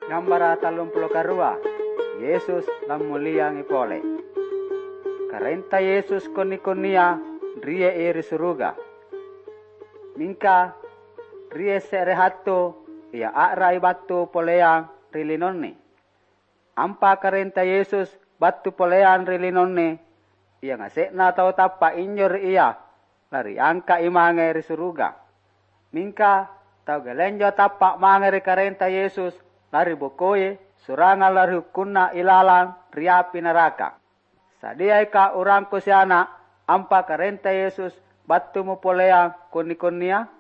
Gambara 32. Yesus lam mulia ngipole. Karenta Yesus koni-konia rie iri suruga. Mingka rie serehatto ia akrai batu poleang rilinonni. Ampa karenta Yesus batu poleang rilinonni. Ia ngasekna tau tapa inyor ia lari angka imange ri suruga. Mingka tau galenjo tapa mangere karenta Yesus lari bokoye suranga lari hukunna ilalang riapi neraka. Sadia ka urangku siana ampa karenta Yesus batu mu poleang koni-konia